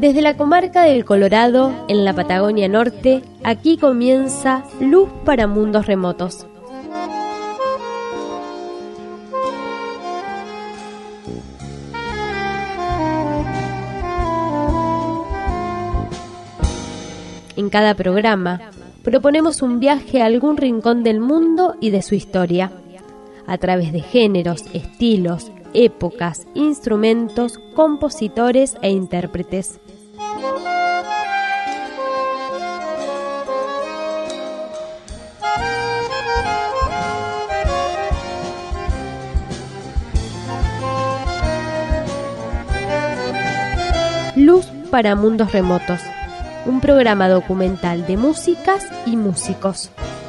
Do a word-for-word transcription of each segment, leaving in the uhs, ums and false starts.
Desde la comarca del Colorado, en la Patagonia Norte, aquí comienza Luz para Mundos Remotos. En cada programa, proponemos un viaje a algún rincón del mundo y de su historia, a través de géneros, estilos, épocas, instrumentos, compositores e intérpretes. Luz para Mundos Remotos, un programa documental de músicas y músicos.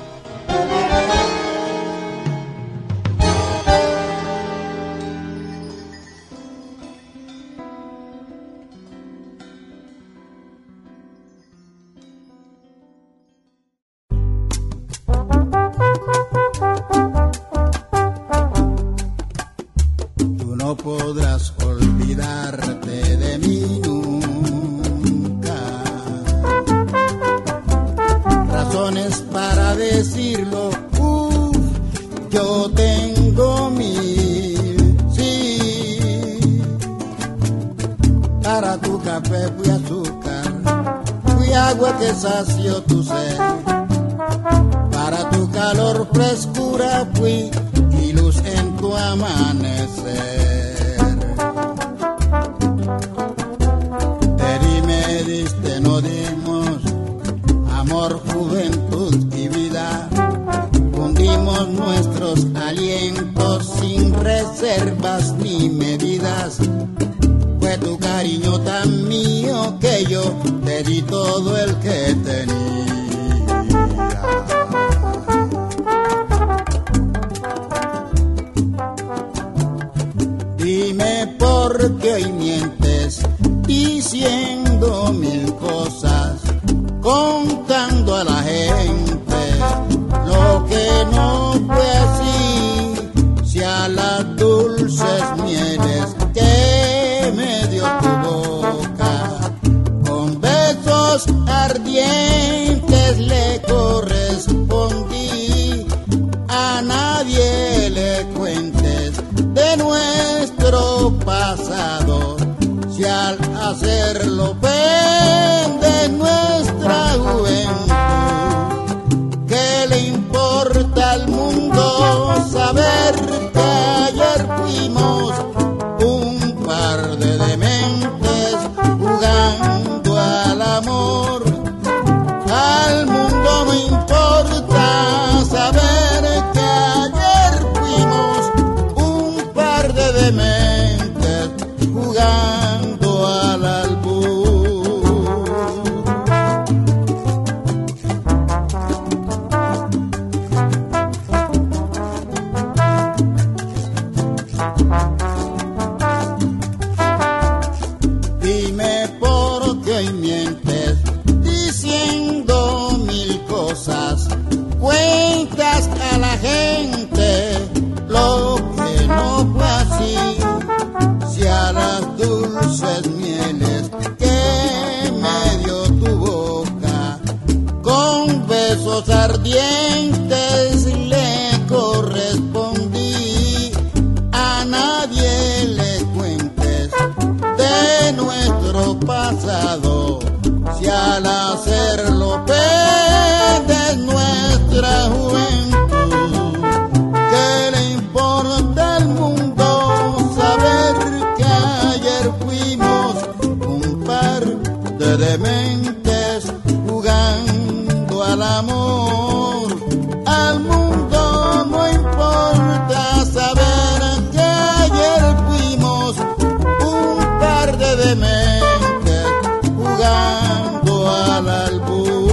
Tú no podrás olvidarte de mí nunca. Razones para decirlo, uff, yo tengo mil, sí. Para tu café fui azúcar, fui agua que sació tu sed. Para tu calor frescura fui y luz en tu amanecer. Te di, me diste, no dimos amor, juventud y vida. Fundimos nuestros alientos sin reservas ni medidas. Fue tu cariño tan mío que yo te di todo el que tenía. Dime por qué hoy mientes, diciendo mil cosas, contando a la gente lo que no fue así. Si a las dulces mieles que me dio tu boca, con besos ardientes le correspondí, a nadie le cuentes de nuestro pasado, si al hacerlo vende nuestra juventud. ¿Qué le importa al mundo saber que ayer fuimos un par de dementes jugando al amor? Al mundo no importa saber que ayer fuimos un par de dementes jugando al albur. Dime por qué hoy mientes, diciendo mil cosas, cuentas a la gente lo que no fue así. Si a las dulces mieles que me dio tu boca, con besos ardientes le correspondí, a nadie le cuentes de nuestro pasado, si al hacerlo pierdes nuestra juventud. ¿Qué le importa al mundo saber que ayer fuimos un par de dementes jugando al amor? Al mundo no importa saber que ayer fuimos un par de dementes jugando al albur.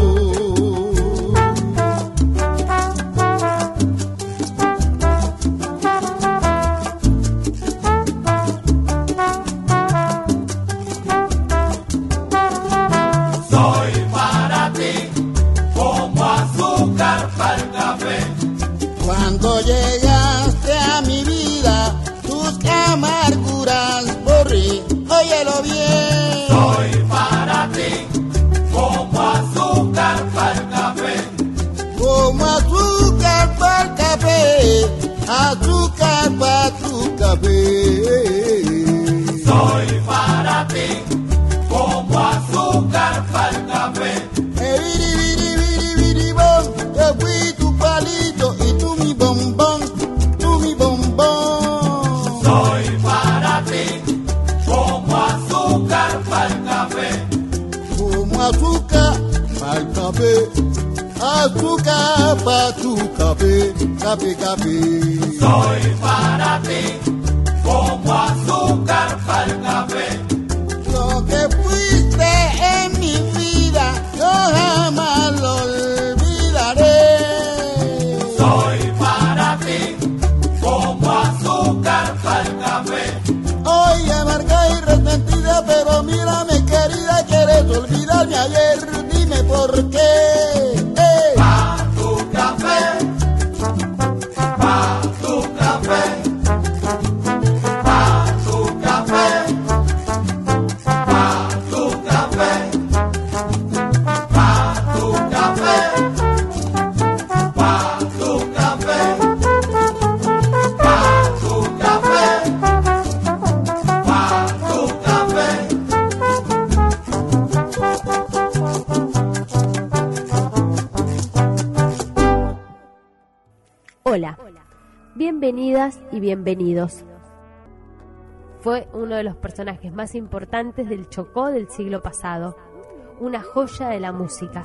Soy para ti como azul. café, azúcar para tu café, café, café. Soy para ti como azúcar para el café. Lo que fuiste en mi vida, yo jamás lo olvidaré. Soy para ti como azúcar para el café. Hoy amarga y resentida, pero mírame querida, quieres olvidarme ayer, dime por qué. Hey. Pa' tu café, pa' tu café, pa' tu café, pa' tu café, pa' tu café, pa' tu café, pa' tu café, pa' tu café. Hola, bienvenidas y bienvenidos. Fue uno de los personajes más importantes del Chocó del siglo pasado, una joya de la música.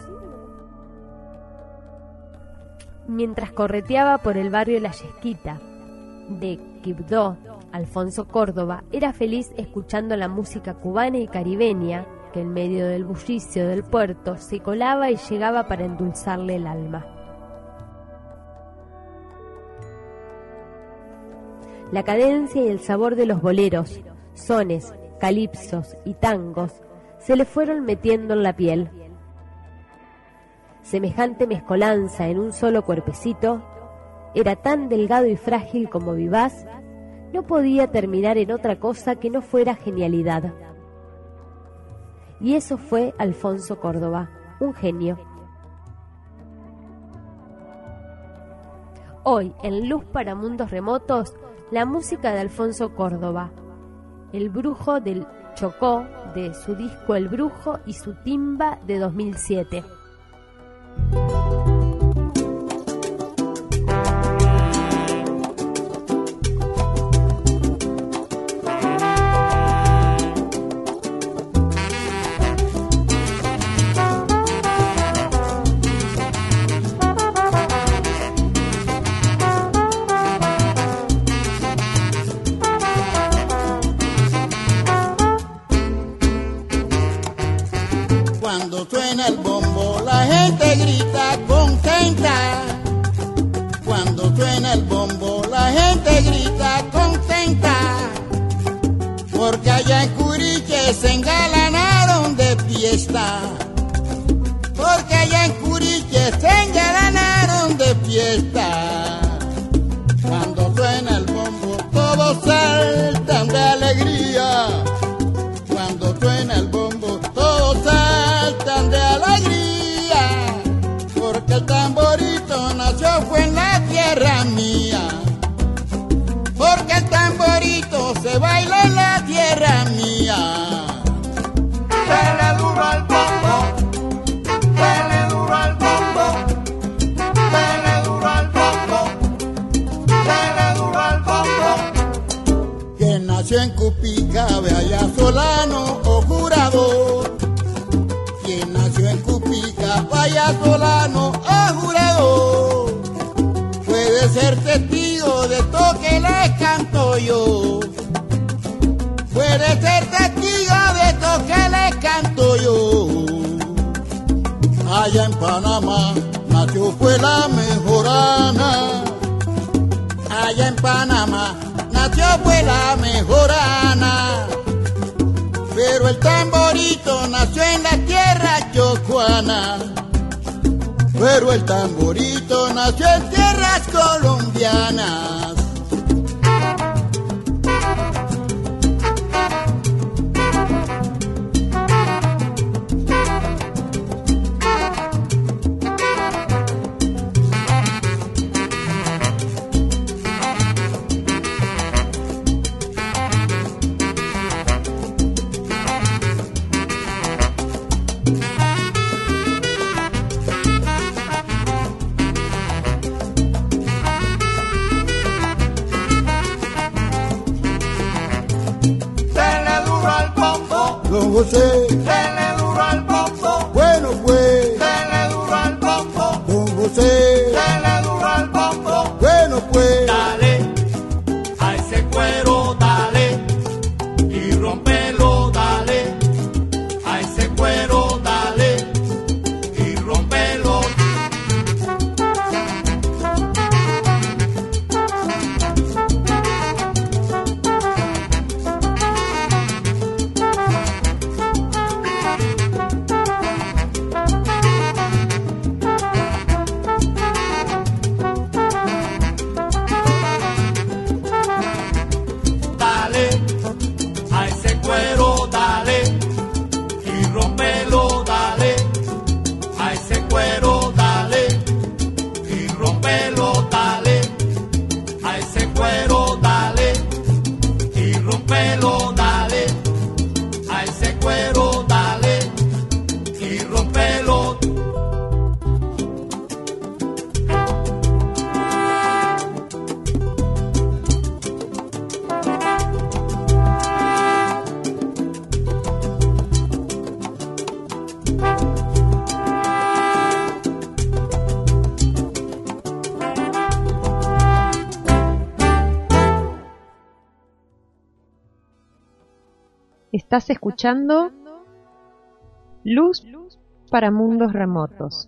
Mientras correteaba por el barrio La Yesquita de Quibdó, Alfonso Córdoba era feliz escuchando la música cubana y caribeña que en medio del bullicio del puerto se colaba y llegaba para endulzarle el alma. La cadencia y el sabor de los boleros, sones, calipsos y tangos se le fueron metiendo en la piel. Semejante mezcolanza en un solo cuerpecito, era tan delgado y frágil como vivaz, no podía terminar en otra cosa que no fuera genialidad. Y eso fue Alfonso Córdoba, un genio. Hoy, en Luz para Mundos Remotos, la música de Alfonso Córdoba, el brujo del Chocó, de su disco El Brujo y su timba de dos mil siete. Cuando suena el bombo la gente grita contenta. Cuando suena el bombo la gente grita contenta. Porque allá en Curiche se engalanaron de fiesta. Porque allá en Curiche se engalanaron de fiesta. Cuando suena el bombo todos saltan de alegría. Cuando suena el bombo todos saltan de alegría, porque el tamborito nació fue en la tierra mía, porque el tamborito se baila en la tierra mía. Dale duro al bombo, dale duro al bombo, dale duro al bombo, dale duro al bombo. Quien nació en Cupica, ve allá Solano o Jurado. Quien nació en Cupica, vaya Solano o Jurado. Puede ser testigo de todo que les canto yo. Puede ser testigo de todo que les canto yo. Allá en Panamá nació fue la mejorana. Allá en Panamá nació fue la mejorana. Pero el tamborito nació en la tierra chocuana. Pero el tamborito nació en tierras colombianas. Don José, dale duro al bombo, bueno pues, dale duro ese cuero dale y rompelo dale, a ese cuero dale y rompelo dale, a ese cuero dale y rompelo. Estás escuchando Luz para Mundos Remotos.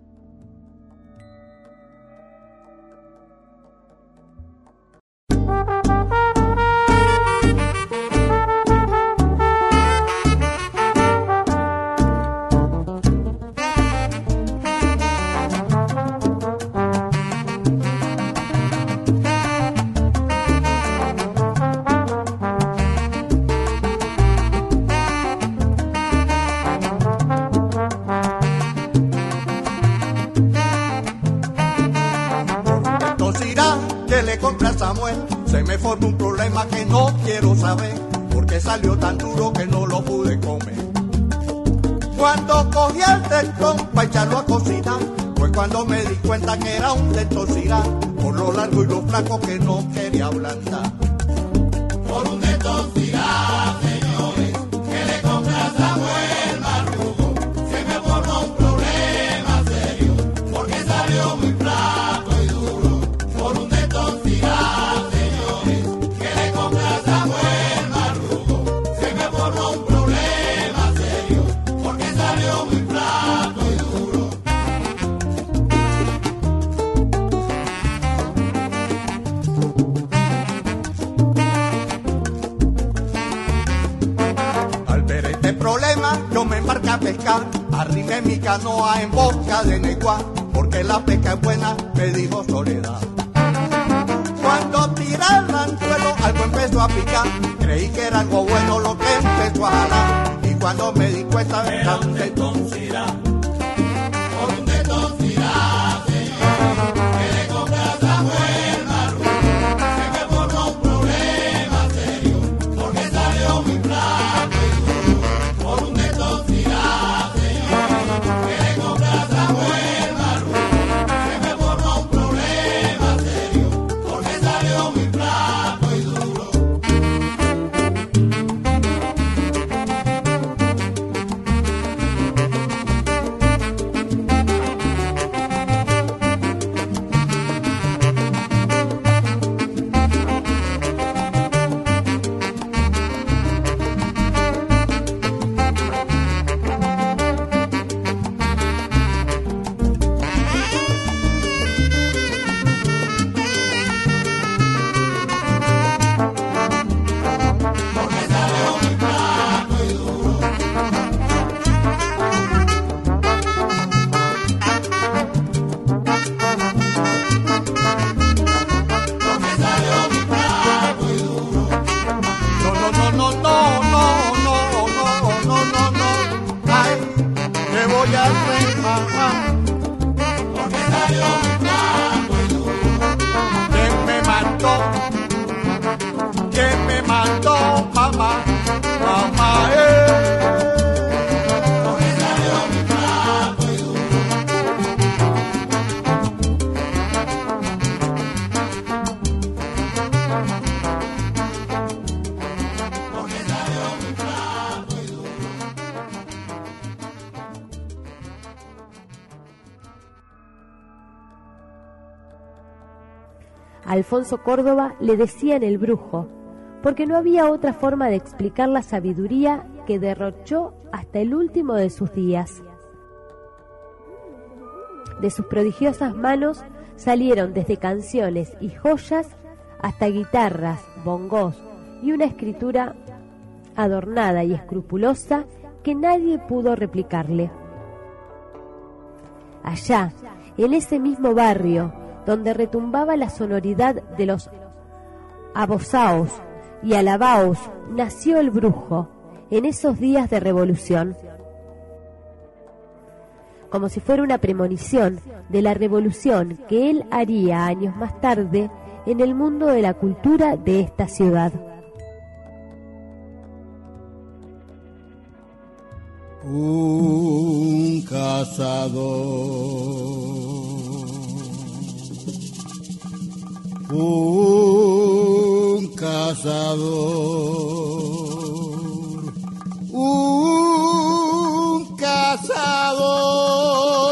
Se me forma un problema que no quiero saber, porque salió tan duro que no lo pude comer. Cuando cogí el testón para echarlo a cocinar, fue cuando me di cuenta que era un testosterona, por lo largo y lo flaco que no quería ablandar. Por un testosterona, señores, que le compra a Samuel Marrugo, se me formó un problema serio, porque salió muy flaco y duro. Por un testosterona, yo me embarqué a pescar, arrimé mi canoa en boca de Neguá, porque la pesca es buena, me dijo Soledad. Cuando tiré el anzuelo, algo empezó a picar, creí que era algo bueno lo que empezó a jalar, y cuando me di cuenta era un testosterona. Por un testosterona, señor, que le compré a Samuel Marrugo, se me formó un problema serio, porque salió muy flaco y duro. Por un testosterona, señor, que le compré a Samuel Marrugo, se me formó un problema serio, porque salió muy flaco y duro. Alfonso Córdoba le decían el brujo, porque no había otra forma de explicar la sabiduría que derrochó hasta el último de sus días. De sus prodigiosas manos salieron desde canciones y joyas hasta guitarras, bongos y una escritura adornada y escrupulosa que nadie pudo replicarle. Allá, en ese mismo barrio, donde retumbaba la sonoridad de los abosaos y alabaos, nació el brujo en esos días de revolución. como si fuera una premonición de la revolución que él haría años más tarde en el mundo de la cultura de esta ciudad. Un cazador, un cazador, un cazador.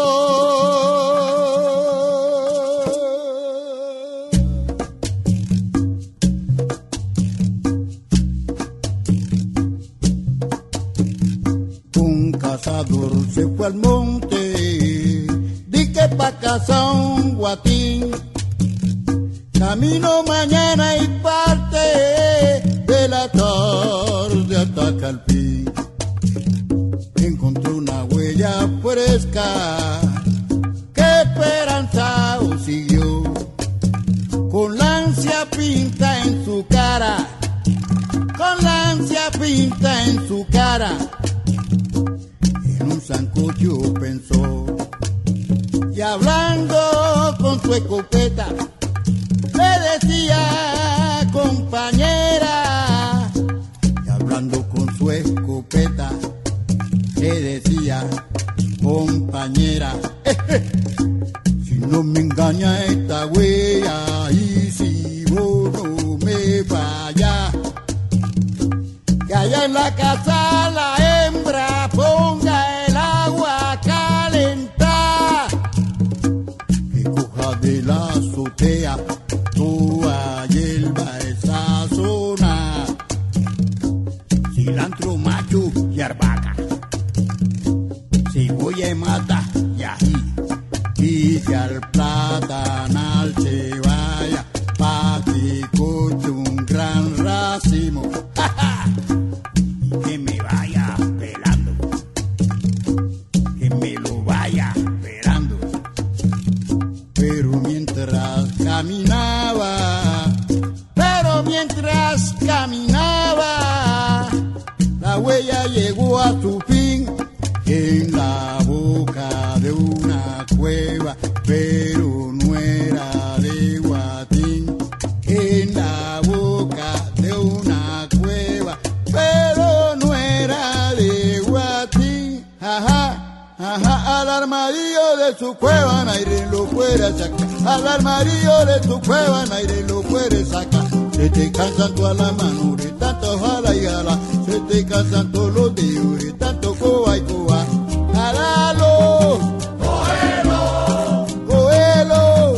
Un cazador se fue al monte, di que pa' cazar un guatín. Camino mañana y parte de la tarde hasta Calpín. Encontró una huella fresca que esperanzado siguió, con la ansia pinta en su cara, con la ansia pinta en su cara. En un sancocho pensó, y hablando con su escopeta le decía: compañera. Y hablando con su escopeta le decía: compañera, eh, eh, si no me engaña esta huella y si vos no me vayas, que allá en la casa la hembra ponga el agua a calentar, que coja de la azotea toda hierba esa zona, cilantro, macho y arbaca, cebolla y mata y ají, y que al platanal se vaya pa' que corte un gran racimo, ¡ja, ja! Y que me vaya pelando, que me lo vaya esperando. Pero mientras caminaba, pero mientras caminaba, la huella llegó a su fin en la boca de una cueva, pero no era de Guatín. En la boca de una cueva, pero no era de Guatín. Ajá, ajá, al armadillo de su cueva nadie lo puede sacar, al armadillo de su cueva nadie lo puede sacar. Se te cansan todas las manos de tanto jala y jala, se te cansan todos los dedos de tanto coa y coa. Jalalo, cógelo, cógelo,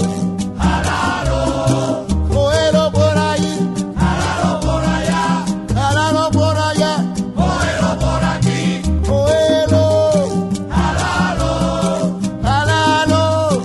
jalalo, cógelo por ahí, jalalo por allá, jalalo por allá, cógelo por aquí, cógelo, jalalo, jalalo,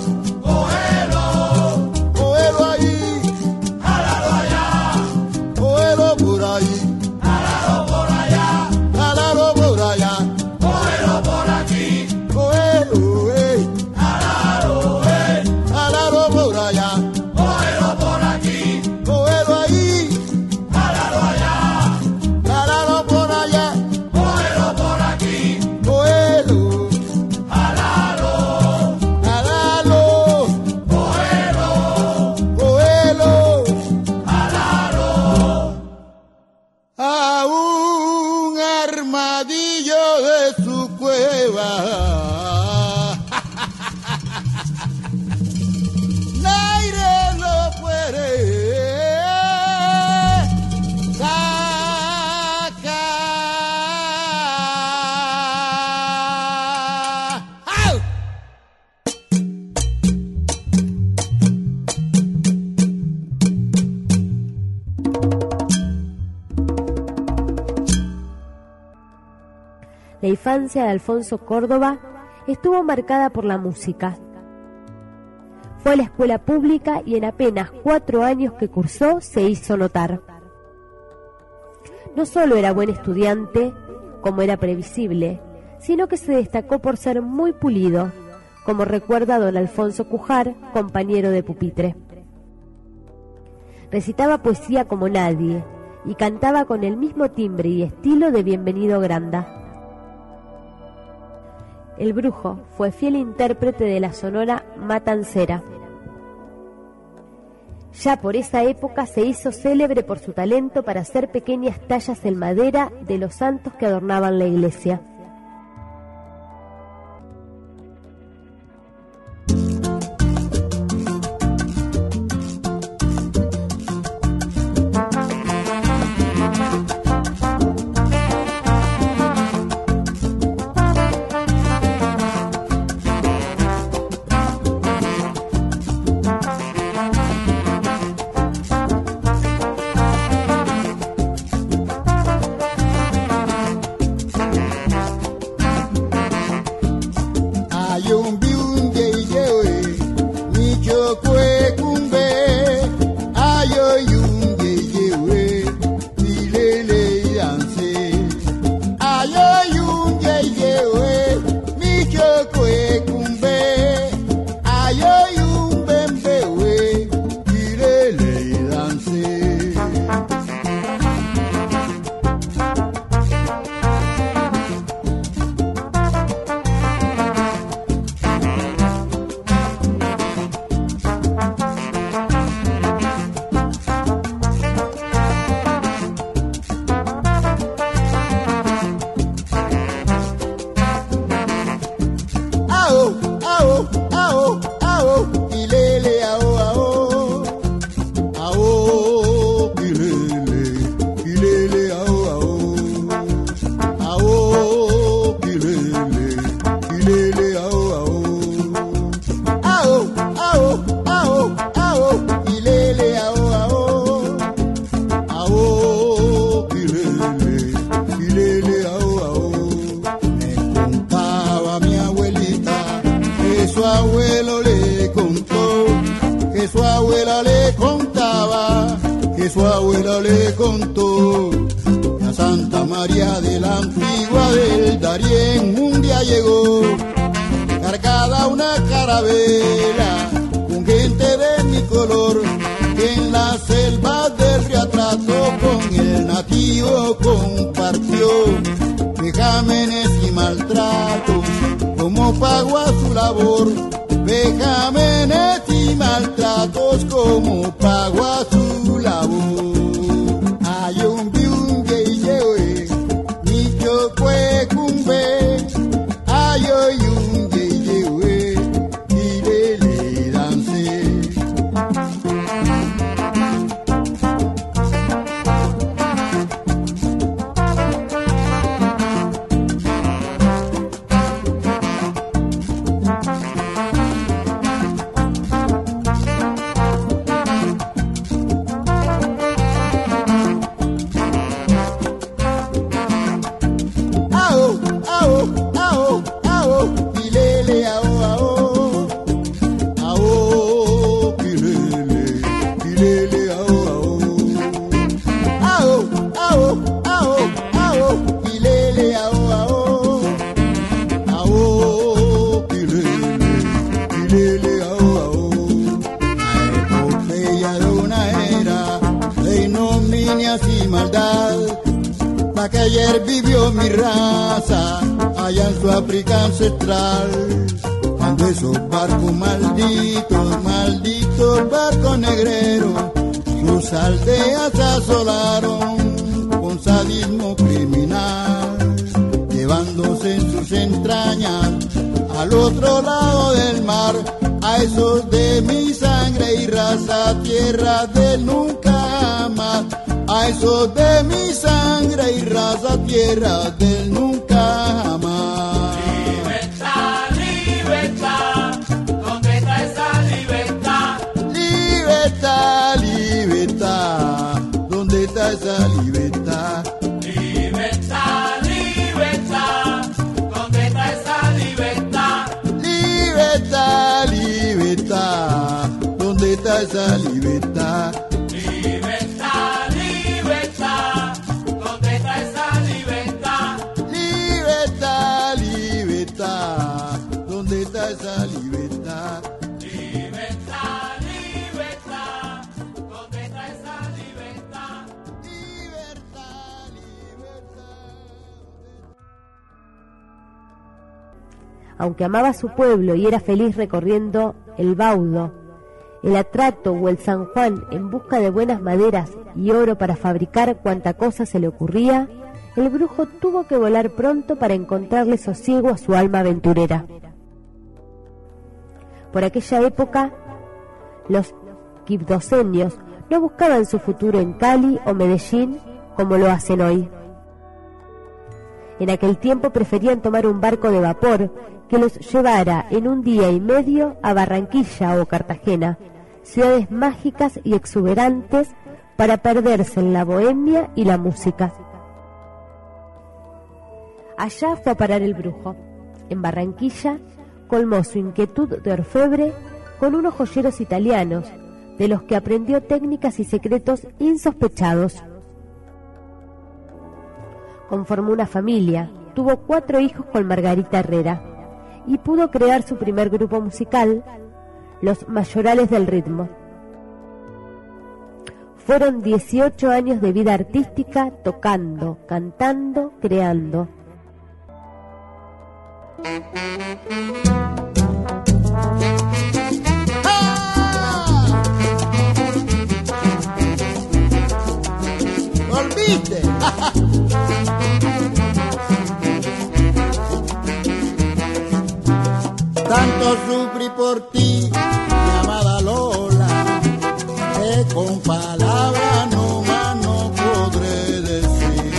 cógelo, cógelo ahí, jalalo allá, cógelo por ahí, jalalo por allá, jalalo por allá, cógelo por aquí, cógelo, eh, jalalo, eh, jalalo por allá, cógelo por aquí, cógelo ahí, jalalo allá, jalalo por allá, cógelo por aquí, cógelo, jalalo, jalalo, cógelo, cógelo, jalalo. A un armadillo de su cueva nadie lo puede sacar. ¡Au! La infancia de Alfonso Córdoba estuvo marcada por la música. Fue a la escuela pública y en apenas cuatro años que cursó se hizo notar. No solo era buen estudiante, como era previsible, sino que se destacó por ser muy pulido, como recuerda don Alfonso Cujar, compañero de pupitre. Recitaba poesía como nadie y cantaba con el mismo timbre y estilo de Bienvenido Granda. El Brujo fue fiel intérprete de la Sonora Matancera. Ya por esa época se hizo célebre por su talento para hacer pequeñas tallas en madera de los santos que adornaban la iglesia. aunque amaba su pueblo y era feliz recorriendo el Baudo, el Atrato o el San Juan en busca de buenas maderas y oro para fabricar cuanta cosa se le ocurría, el brujo tuvo que volar pronto para encontrarle sosiego a su alma aventurera. Por aquella época, los quibdoseños no buscaban su futuro en Cali o Medellín como lo hacen hoy. En aquel tiempo preferían tomar un barco de vapor que los llevara en un día y medio a Barranquilla o Cartagena, ciudades mágicas y exuberantes para perderse en la bohemia y la música. Allá fue a parar el brujo. En Barranquilla colmó su inquietud de orfebre con unos joyeros italianos, de los que aprendió técnicas y secretos insospechados. Conformó una familia, tuvo cuatro hijos con Margarita Herrera y pudo crear su primer grupo musical, los Mayorales del Ritmo. Fueron dieciocho años de vida artística tocando, cantando, creando. ¿Volviste? Tanto sufrí por ti, mi amada Lola, que con palabras no más no podré decir.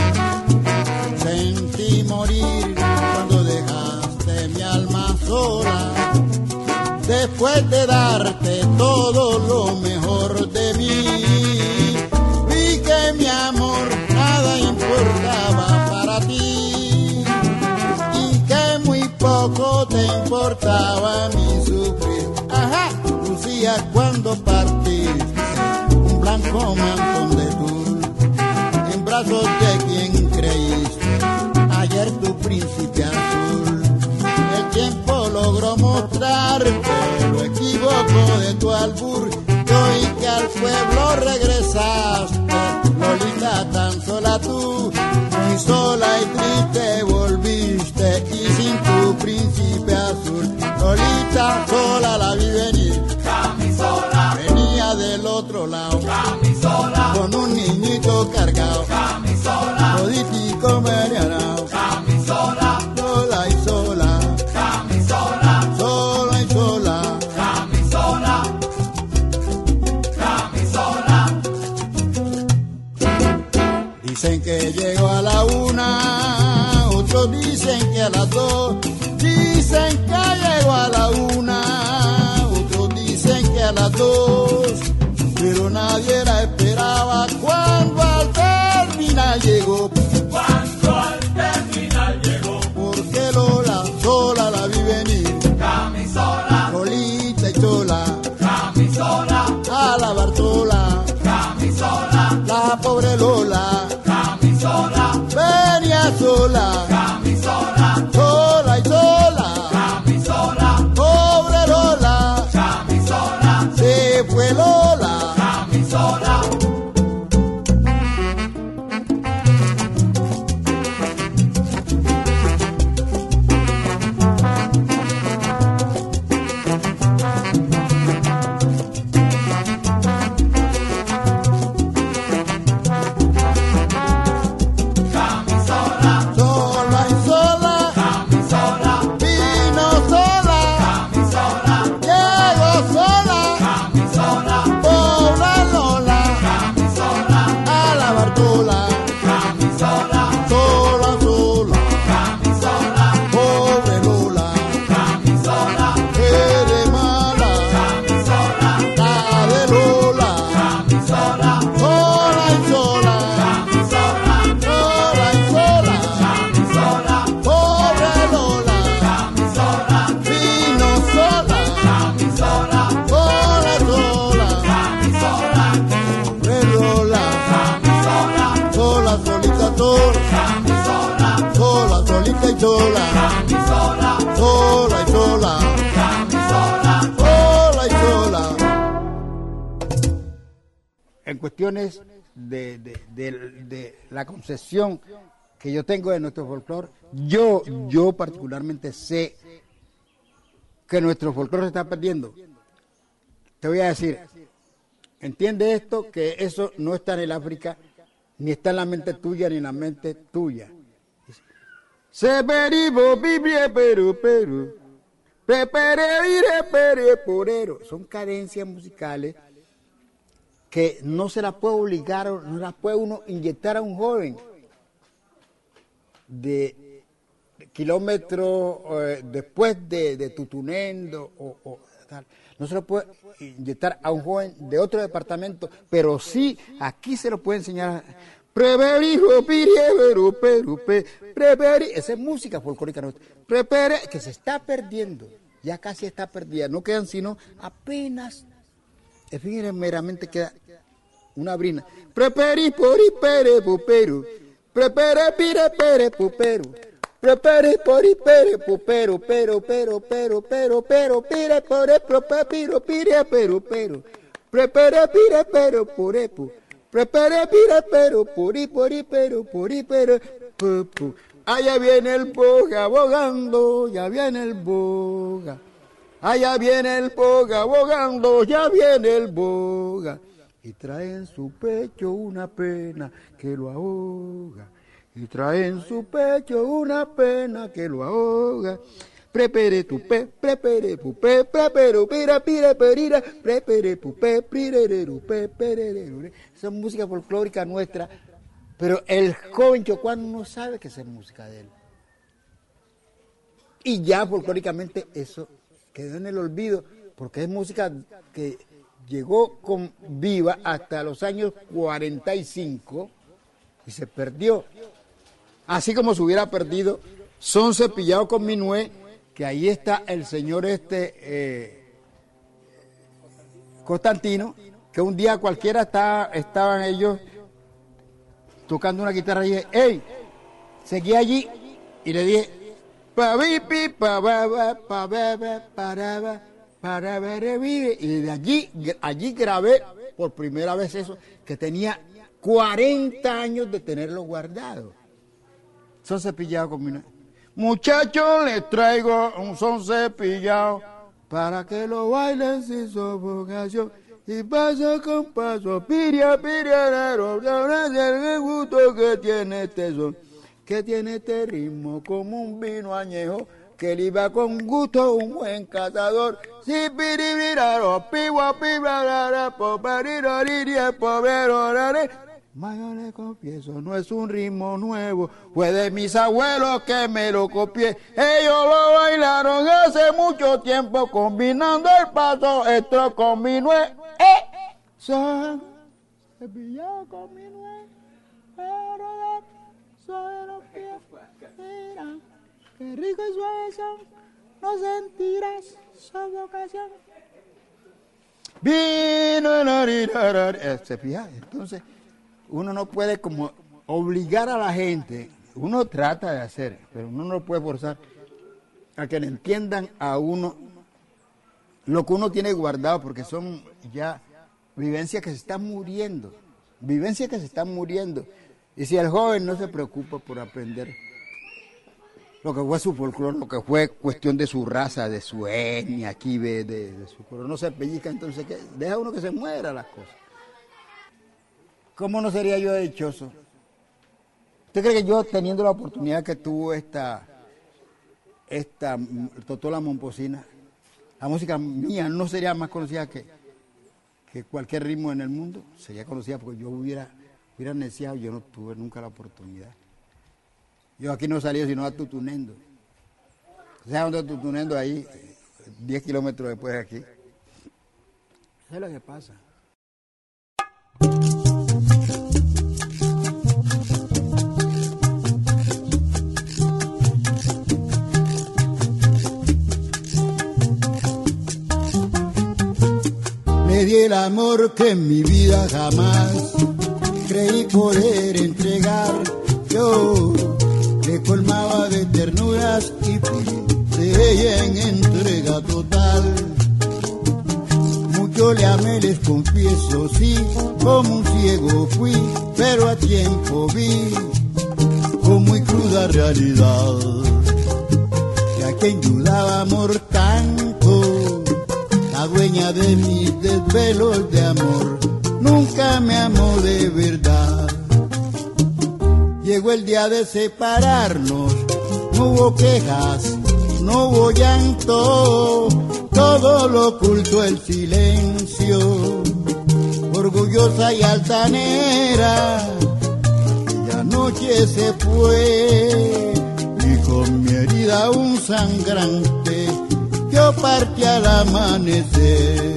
Sentí morir cuando dejaste mi alma sola, después de darte todo lo mejor de mí. Vi que mi amor nada importaba para ti y que muy poco te importaba mi sufrir. Ajá, Lucía, cuando partiste, un blanco mantón de tul, en brazos de quien creíste, ayer tu príncipe azul. El tiempo logró mostrarte lo equívoco de tu albur, y hoy que al pueblo regresaste, Lolita, tan sola tú, muy sola y triste volviste, y sin tu príncipe azul. Lolita, sola la vi venir, camisola, venía del otro lado, camisola, con un niñito cargado, camisola, toditico medianao, camisola, sola y sola, camisola, sola y sola, camisola, camisola. Dicen que llegó a la una, otros dicen que a las dos, dicen que llegó a la una, otros dicen que a las dos, pero nadie la esperaba cuando al terminal llegó. Cuando al terminal llegó, porque Lola sola la vi venir, camisola, solita y sola, camisola, a la Bartola, camisola, la pobre Lola, camisola, venía sola, camisola, sola y sola, camisola, pobre Lola, camisola, se fue Lola, camisola. Sola, camisola, sola y sola, camisola, sola y sola. En cuestiones de, de, de, de la concepción que yo tengo de nuestro folclore, yo, yo particularmente sé que nuestro folclore se está perdiendo. Te voy a decir, entiende esto, que eso no está en el África, ni está en la mente tuya, ni en la mente tuya. Se peribo, biblie, peru, peru, prepere, ire, pere, porero. Son cadencias musicales que no se las puede obligar, no las puede uno inyectar a un joven de kilómetros eh, después de, de Tutunendo o, o tal. No se lo puede inyectar a un joven de otro departamento, pero sí aquí se lo puede enseñar. Preperijo, pirie, peru, pe, preperi. Esa es música folclórica nuestra. Prepere, que se está perdiendo, ya casi está perdida. No quedan sino apenas, fíjense, meramente queda una brina. Preperi, pori, pere, puperu. Prepere, pire, pere, puperu. Prepare, pori, pere, pupero, pero, pero, pero, pero, pero, pire, pore, prope, piro, pire, pero, pero. Prepare, pire, pero, pure, pu. Prepare, pire, pero, puri, pori, pero, puri, pero, pu, pu. Allá viene el boga bogando, ya viene el boga. Allá viene el boga bogando, ya viene el boga. Y trae en su pecho una pena que lo ahoga. Y trae en su pecho una pena que lo ahoga. Prepere tu pe, prepere pupe, prepere, pira, pira, perira, prepere pupe, prireru, pe, pererere. Esa es música folclórica nuestra, pero el joven chocuano no sabe que esa es música de él. Y ya folclóricamente eso quedó en el olvido, porque es música que llegó con viva hasta los años cuarenta y cinco y se perdió. Así como se hubiera perdido Son Cepillado con Minué, que ahí está el señor este eh, Constantino, que un día cualquiera está, estaban ellos tocando una guitarra y dije, ¡ey! Seguí allí y le dije, pa bipi, pa ba pa ba para para ver, y de allí, allí grabé por primera vez eso, que tenía cuarenta años de tenerlo guardado. Son Cepillado con Minué. Muchachos, les traigo un son cepillado para que lo bailen sin sofocación y paso con paso, piria, pirianero, el gusto que tiene este son, que tiene este ritmo como un vino añejo, que le iba con gusto un buen cazador. Si piribiraro, piwa, pibarara, popariroririe, poverorare. Mas yo le confieso, no es un ritmo nuevo, fue de mis abuelos que me lo copié. Ellos lo bailaron hace mucho tiempo, combinando el paso esto con Minué. ¡Eh! Son Cepillado con Minué, pero sobre los pies, mira, qué rico y suave son, no sentirás sofocación. Vino, no, no, no, Cepillado, entonces uno no puede como obligar a la gente, uno trata de hacer, pero uno no puede forzar a que le entiendan a uno lo que uno tiene guardado, porque son ya vivencias que se están muriendo, vivencias que se están muriendo. Y si el joven no se preocupa por aprender lo que fue su folclore, lo que fue cuestión de su raza, de su etnia, aquí de, de, de su color, no se pellizca, entonces ¿qué? Deja uno que se muera las cosas. ¿Cómo no sería yo dichoso? ¿Usted cree que yo, teniendo la oportunidad que tuvo esta, esta Totola Momposina, la música mía no sería más conocida que, que cualquier ritmo en el mundo? Sería conocida porque yo hubiera, hubiera neciado, yo no tuve nunca la oportunidad. Yo aquí no he salido sino a Tutunendo. ¿Sabes dónde es Tutunendo? Ahí, diez kilómetros después de aquí. Eso es lo que pasa. Le di el amor que en mi vida jamás creí poder entregar. Yo le colmaba de ternuras y fui de ella en entrega total. Mucho le amé, les confieso, sí, como un ciego fui, pero a tiempo vi con muy cruda realidad que a quien dudaba amor tanto dueña de mis desvelos de amor, nunca me amó de verdad. Llegó el día de separarnos, no hubo quejas, no hubo llanto, todo lo ocultó el silencio. Orgullosa y altanera, aquella noche se fue, y con mi herida aún sangrante, yo partí al amanecer.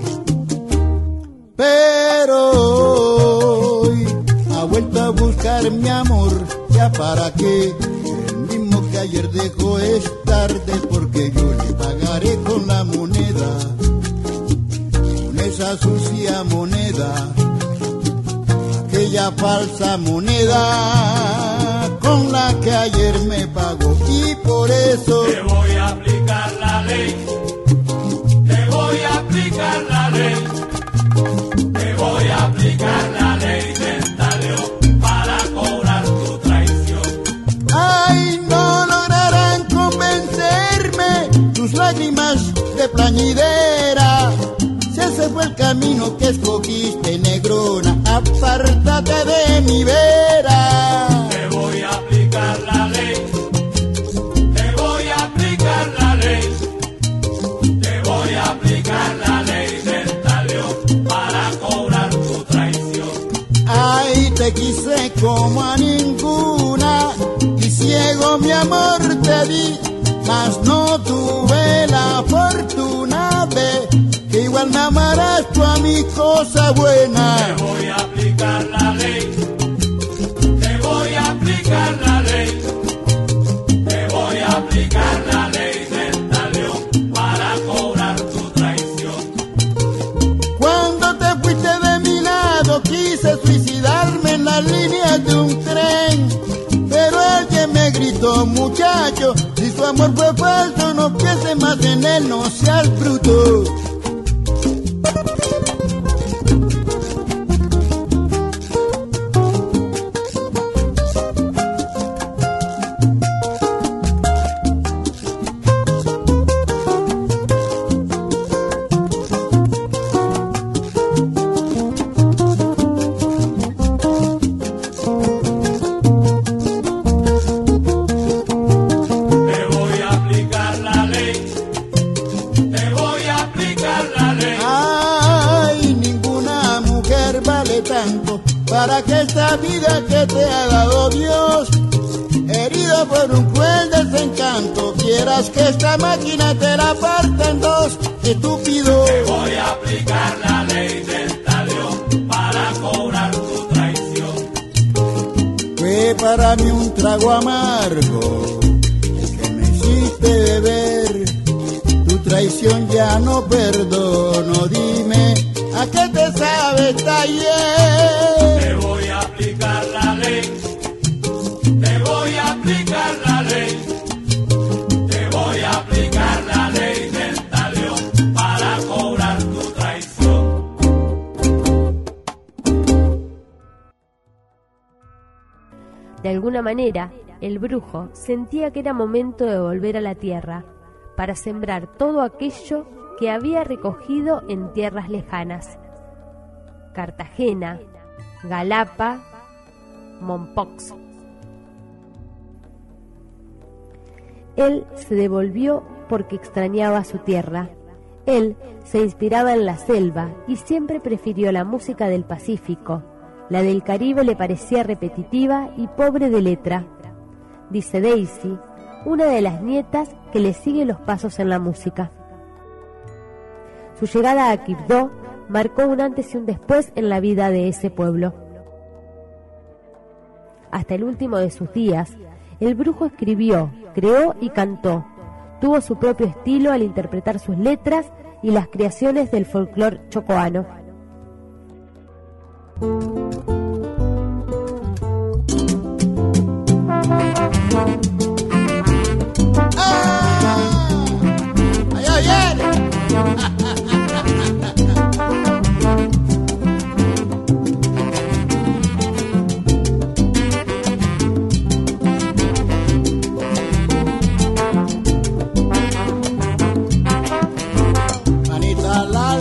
Pero hoy ha vuelto a buscar mi amor, ya para qué, el mismo que ayer dejó es tarde, porque yo le pagaré con la moneda, con esa sucia moneda, aquella falsa moneda con la que ayer me pagó, y por eso te voy a aplicar la ley, te voy a aplicar la ley, te voy a aplicar la ley del taleo para cobrar tu traición. Ay, no lograrán convencerme tus lágrimas de plañidera, si ese fue el camino que escogiste, negrona, apártate de mi vera. Te voy a aplicar la ley, te voy a aplicar la ley, te voy a aplicar la ley del taleo para cobrar tu traición. Ay, te quise como a ninguna, y ciego mi amor te di, mas no tuve la fortuna de que igual me amarás tú a mi cosa buena. Te voy a aplicar la ley, te voy a aplicar la ley, te voy a aplicar la ley del taleo para cobrar tu traición. Cuando te fuiste de mi lado quise suicidarme en las líneas de un tren, pero alguien me gritó, muchacho, si su amor fue falso, no pienses más en él, no seas bruto. Para que esta vida que te ha dado Dios, herido por un cruel desencanto, quieras que esta máquina te la parta en dos, estúpido. Te voy a aplicar la ley del taleo para cobrar tu traición. Fue para mí un trago amargo el que me hiciste beber, tu traición ya no perdono, dime, ¿a qué te sabe esta hiel? Te voy a aplicar la ley, te voy a aplicar la ley, te voy a aplicar la ley del taleo para cobrar tu traición. De alguna manera, el brujo sentía que era momento de volver a la tierra para sembrar todo aquello que había recogido en tierras lejanas: Cartagena, Galapa, Mompox. Él se devolvió porque extrañaba su tierra. Él se inspiraba en la selva y siempre prefirió la música del Pacífico. La del Caribe le parecía repetitiva y pobre de letra. Dice Daisy, una de las nietas que le sigue los pasos en la música. Su llegada a Quibdó marcó un antes y un después en la vida de ese pueblo. Hasta el último de sus días, el brujo escribió, creó y cantó. Tuvo su propio estilo al interpretar sus letras y las creaciones del folclore chocoano. Manita, la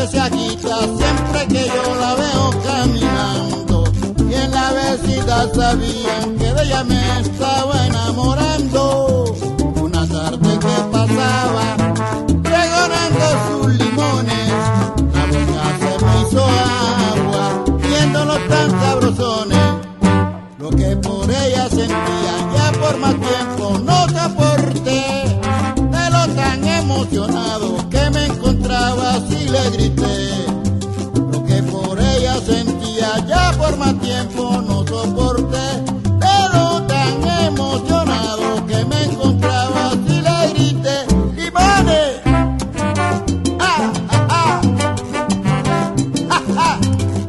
que se agita siempre que yo la veo caminando. Y en la vecindad sabían que de ella me estaba enamorando. Una tarde que pasaba pregonando sus limones, la boca se me hizo agua viéndolos tan sabrosones. Lo que por ella sentía ya por más tiempo no soporté, de lo tan emocionado que me encontraba así le grité. Lo que por ella sentía ya por más tiempo no soporté, de lo tan emocionado que me encontraba así le grité. ¡Limones! ¡Ah, ah, ah! ¡Ah, ah!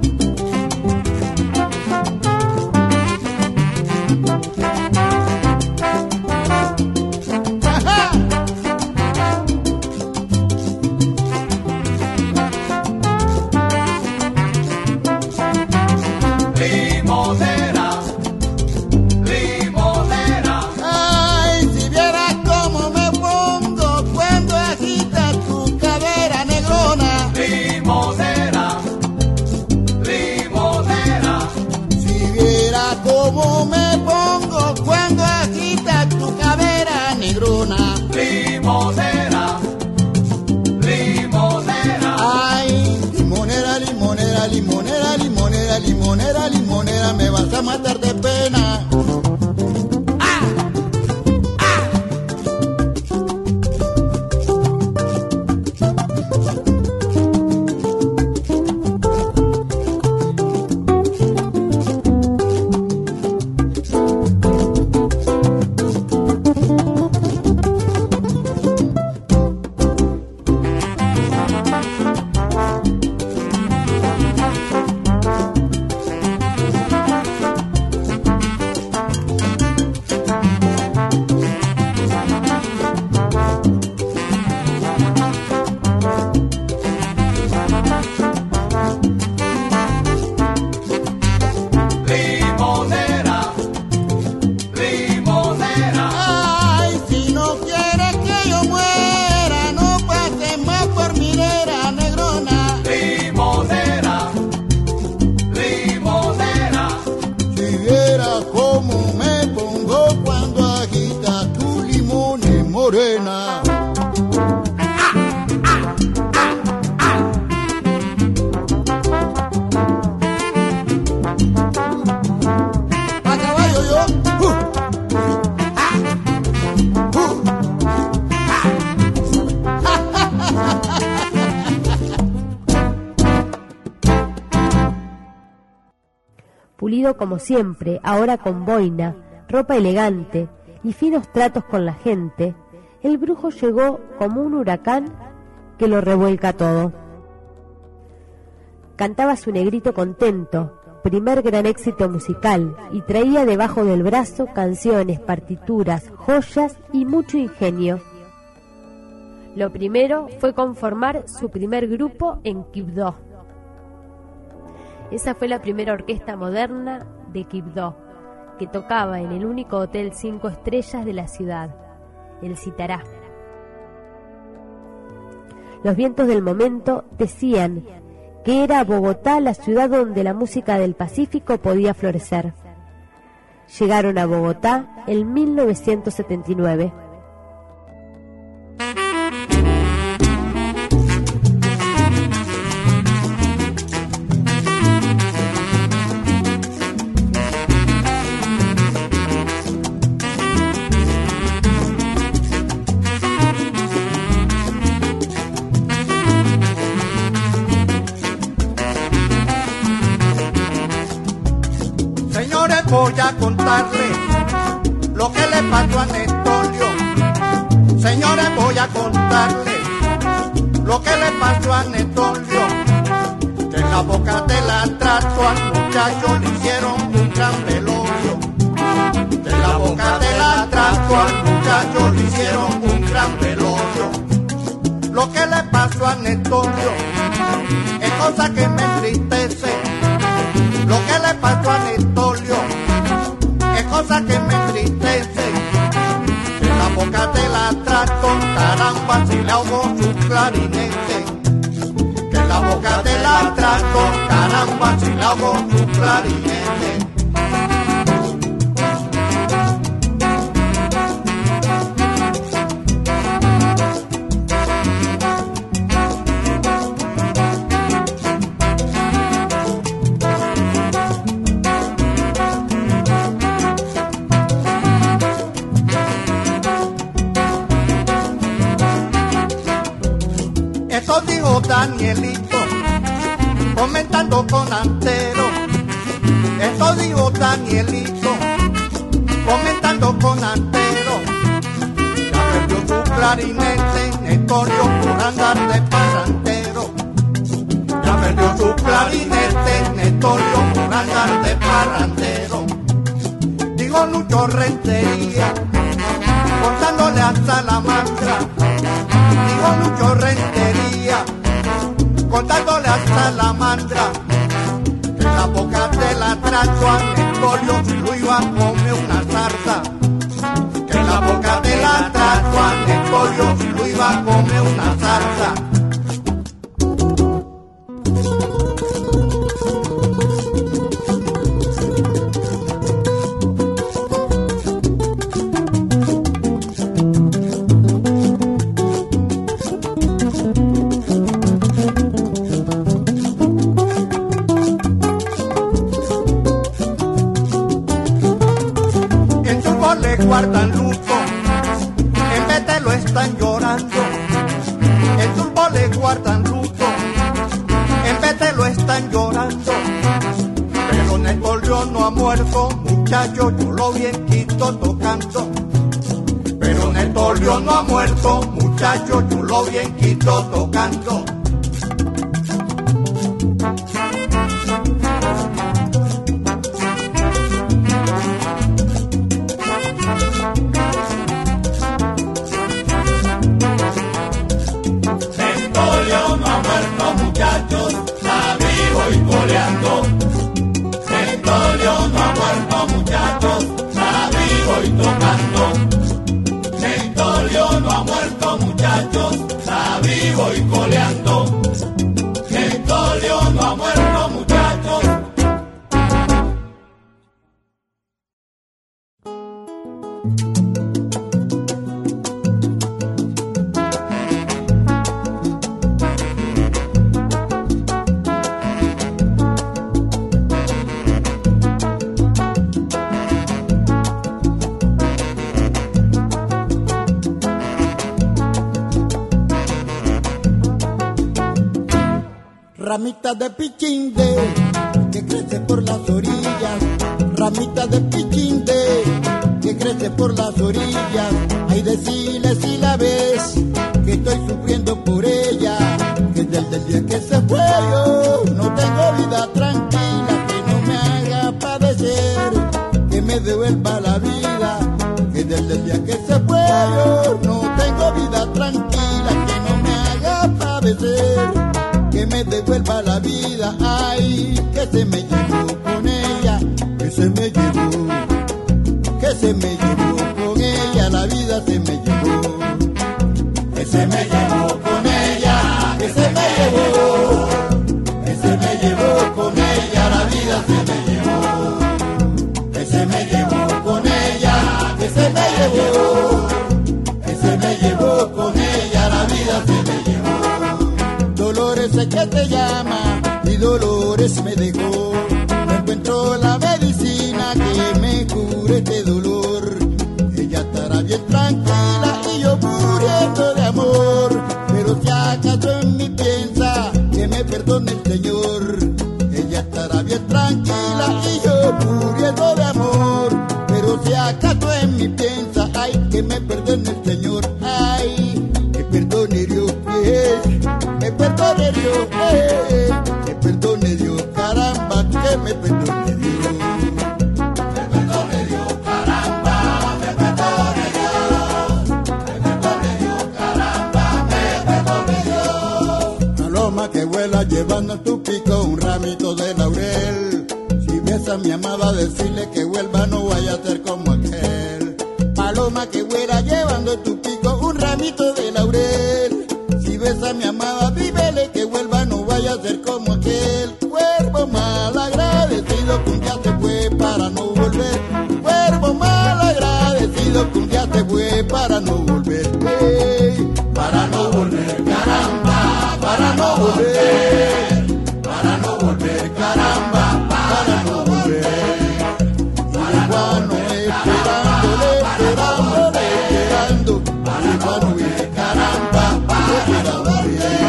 Limonera, limonera, Ay, si vieras cómo me pongo cuando agitas tu cadera negrona. limonera, limonera, Si vieras cómo me pongo cuando agitas tu cadera negrona. limonera, limonera. Ay, limonera, limonera, limonera, limonera, limonera, limonera, me vas a matar de pena. Limonera, limonera, Ay, si no quieres que yo muera, no pases más por mi nera negrona. limonera, limonera, Si viera cómo me pongo cuando agitas tu limones morena. A caballo yo. Uh. Ah. Uh. Pulido como siempre, ahora con boina, ropa elegante y finos tratos con la gente, el brujo llegó como un huracán que lo revuelca todo. Cantaba su negrito contento, primer gran éxito musical, y traía debajo del brazo canciones, partituras, joyas y mucho ingenio. Lo primero fue conformar su primer grupo en Quibdó. Esa fue la primera orquesta moderna de Quibdó, que tocaba en el único hotel cinco estrellas de la ciudad, el Citará. Los vientos del momento decían que era Bogotá la ciudad donde la música del Pacífico podía florecer. Llegaron a Bogotá en mil novecientos setenta y nueve. Señores, voy a contarle lo que le pasó a Nestorio. Señores, voy a contarle lo que le pasó a Nestorio. Que en la boca del atraso al muchacho le hicieron un gran velorio. Que en la boca del atraso al muchacho le hicieron un gran velorio. Lo que le pasó a Nestorio es cosa que me entristece. Lo que le pasó a Nestorio es cosa que me entristece. En la boca del atraco, caramba, si le ahogó su clarinete. Que en la boca canto, caramba, si la hago tu clarinete. Eso dijo Danielito, comentando con Antero. Eso dijo Danielito, comentando con Antero. Ya perdió su clarinete, Nestorio, por andar de parrandero. Ya perdió su clarinete, Nestorio, por andar de parrandero. Dijo Lucho Rentería, cortándole a Salamandra. Dijo Lucho Rentería, contándole a Salamandra, que en la boca de la tracho a Nestorio lo iba a comer una zarza. Que en la boca de la tracho a Nestorio lo iba a comer una zarza. Guardan luto, en vez de lo están llorando. En turbo le guardan luto, en vez de lo están llorando. Pero Nestorio no ha muerto, muchacho, yo lo bien quito tocando. Pero Nestorio no ha muerto, muchacho, yo lo bien quito tocando. Muchachos, está vivo y coleando. Nestorio no ha muerto, muchachos, está vivo y tocando. Nestorio no ha muerto, muchachos, está vivo y coleando. Nestorio no ha muerto, muchachos. Ramita de pichinde que crece por las orillas, ramita de pichinde que crece por las orillas. Ay, decile si la ves, que estoy sufriendo por ella, que desde el día que se fue yo no tengo vida tranquila, que no me haga padecer, que me devuelva la vida, que desde el día que se fue yo no tengo vida tranquila, que no me haga padecer, que me devuelva la vida. Ay, que se me llevó con ella, que se me llevó, que se me llevó con ella, la vida se me llevó, que se me llevó con ella, que se me llevó, que se me llevó con ella, la vida se me llevó, que se me llevó con ella, que se me llevó, que se me llevó con ella, la vida se me llevó. Dolores sé que te llama y Dolores me dejó. No encuentro la medicina que me cure este dolor. Ella estará bien tranquila y yo muriendo de amor. Pero si acaso en mí piensa que me perdone el Señor. Ella estará bien tranquila y yo muriendo de amor. Pero si acaso en mí piensa, ay, que me perdone el Señor. Ay, que perdone Dios, eh. Me perdone Dios, eh, me perdone Dios, caramba, que me perdone Dios. Me perdone Dios, caramba, me perdone Dios. Me perdone Dios, caramba, me perdone Dios. Paloma que vuela llevando en tu pico un ramito de laurel. Si ves a mi amada decirle que vuelva, no vaya a ser como aquel. Paloma que vuela llevando en tu pico un ramito de laurel. Si ves a mi amada, dímele que vuelva, no vaya a ser como aquel. olvido que un día te fue para no volver, hey, para no volver, caramba, para no volver, para no volver, caramba, para no volver. Y Juan esperándole, esperándole, esperando, y Juan viene, caramba, esperándole.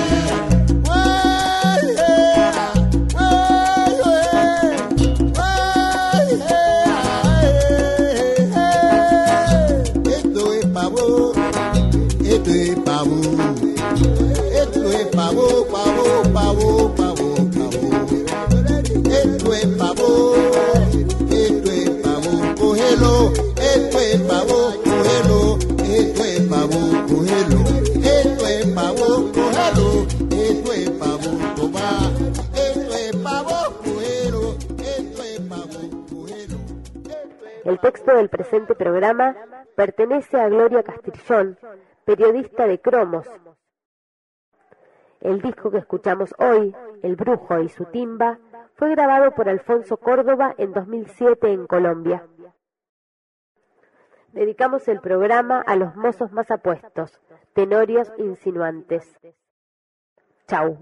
Pavo, pavo, pavo, pavo, pavo. Esto es pavo, esto es pavo, cógelo. Esto es pavo, cógelo. Esto es pavo, cógelo. Esto es pavo, cógelo. Esto es pavo, toma. Esto es pavo, cógelo. Esto es pavo, cógelo. El texto del presente programa pertenece a Gloria Castrillón, periodista de Cromos. El disco que escuchamos hoy, El Brujo y su timba, fue grabado por Alfonso Córdoba en dos mil siete en Colombia. Dedicamos el programa a los mozos más apuestos, tenorios insinuantes. Chau.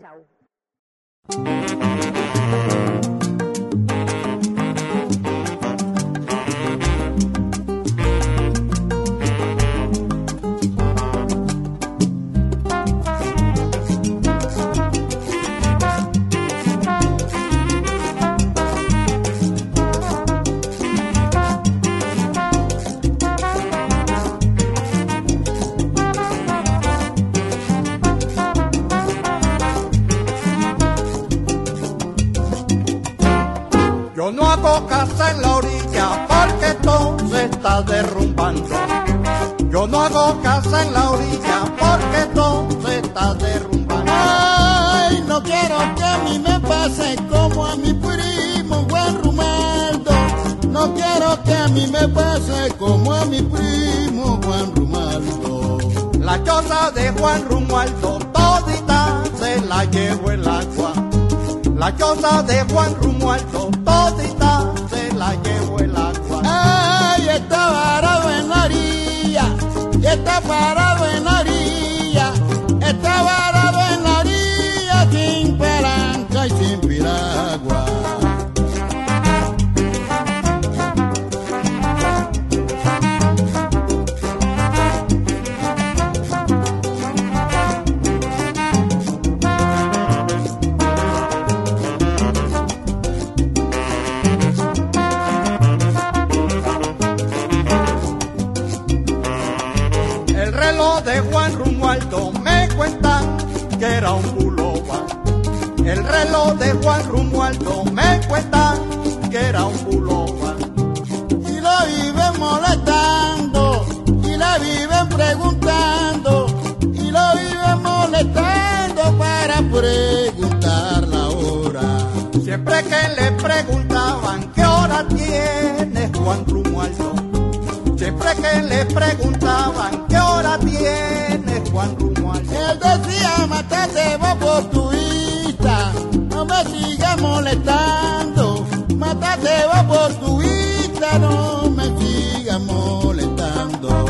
Yo no hago casa en la orilla porque todo se está derrumbando. Yo no hago casa en la orilla porque todo se está derrumbando. Ay, no quiero que a mí me pase como a mi primo Juan Rumaldo. No quiero que a mí me pase como a mi primo Juan Rumaldo. La choza de Juan Rumaldo todita se la llevó el agua. La choza de Juan Rumaldo todita se la llevó el agua. Ay, está varado en la orilla, y está parado en la orilla, está varado en la orilla sin palanca y sin piragua. De Juan Romualdo me cuentan que era un buloba. El reloj de Juan Romualdo me cuentan que era un buloba. Y lo viven molestando, y la viven preguntando, y lo viven molestando para preguntar la hora. Siempre que le preguntaban qué hora tiene Juan Romualdo, siempre que le preguntaban qué hora tiene Juan Romualdo, él decía: mátate vos por tu vista, no me sigas molestando. Mátate vos por tu vista, no me sigas molestando.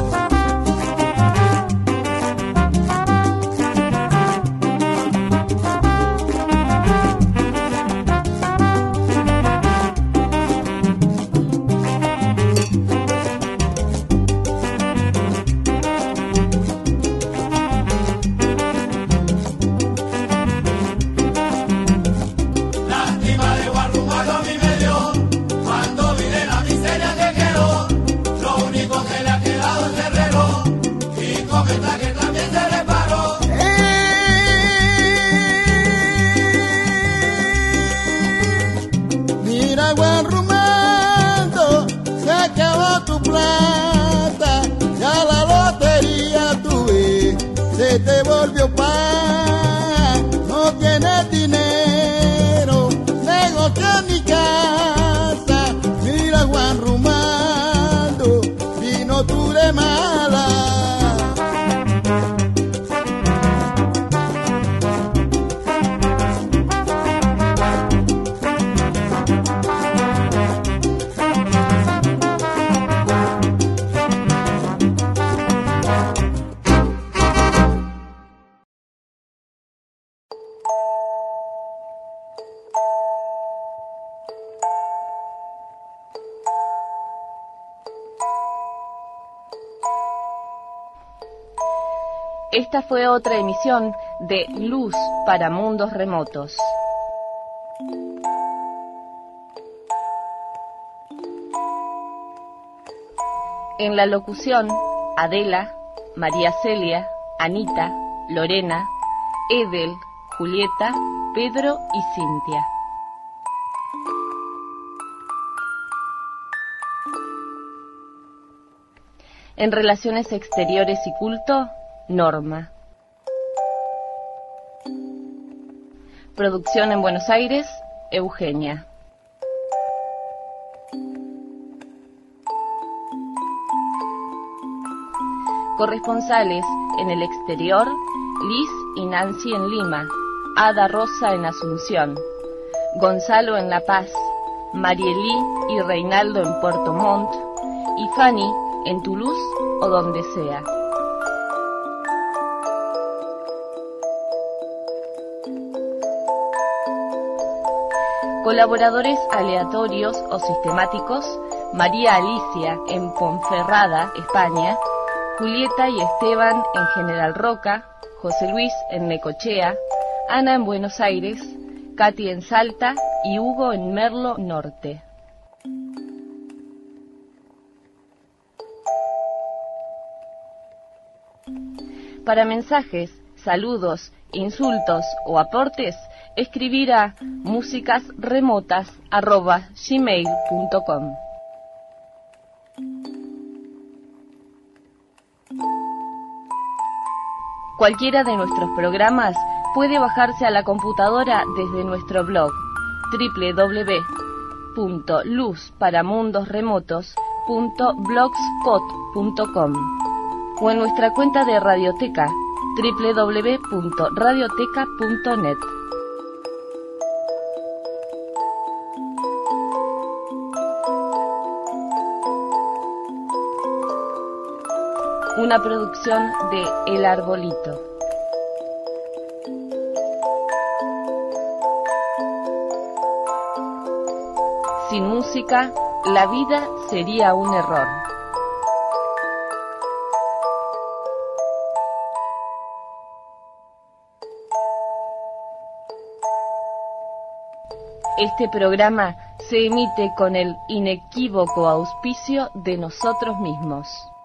Te volvió pan, no tienes dinero, negocia ni casa. Mira Juan Romualdo, vino tú de mala. Esta fue otra emisión de Luz para Mundos Remotos. En la locución, Adela, María Celia, Anita, Lorena, Edel, Julieta, Pedro y Cintia. En Relaciones Exteriores y Culto, Norma. Producción en Buenos Aires, Eugenia. Corresponsales en el exterior, Liz y Nancy en Lima, Ada Rosa en Asunción, Gonzalo en La Paz, Marielí y Reinaldo en Puerto Montt y Fanny en Toulouse o donde sea. Colaboradores aleatorios o sistemáticos, María Alicia en Ponferrada, España, Julieta y Esteban en General Roca, José Luis en Necochea, Ana en Buenos Aires, Katy en Salta y Hugo en Merlo Norte. Para mensajes, saludos, insultos o aportes, escribir a musicasremotas arroba gmail punto com. Cualquiera de nuestros programas puede bajarse a la computadora desde nuestro blog doble u doble u doble u punto luz para mundos remotos punto blogspot punto com o en nuestra cuenta de Radioteca doble u doble u doble u punto radioteca punto net. Una producción de El Arbolito. Sin música, la vida sería un error. Este programa se emite con el inequívoco auspicio de nosotros mismos.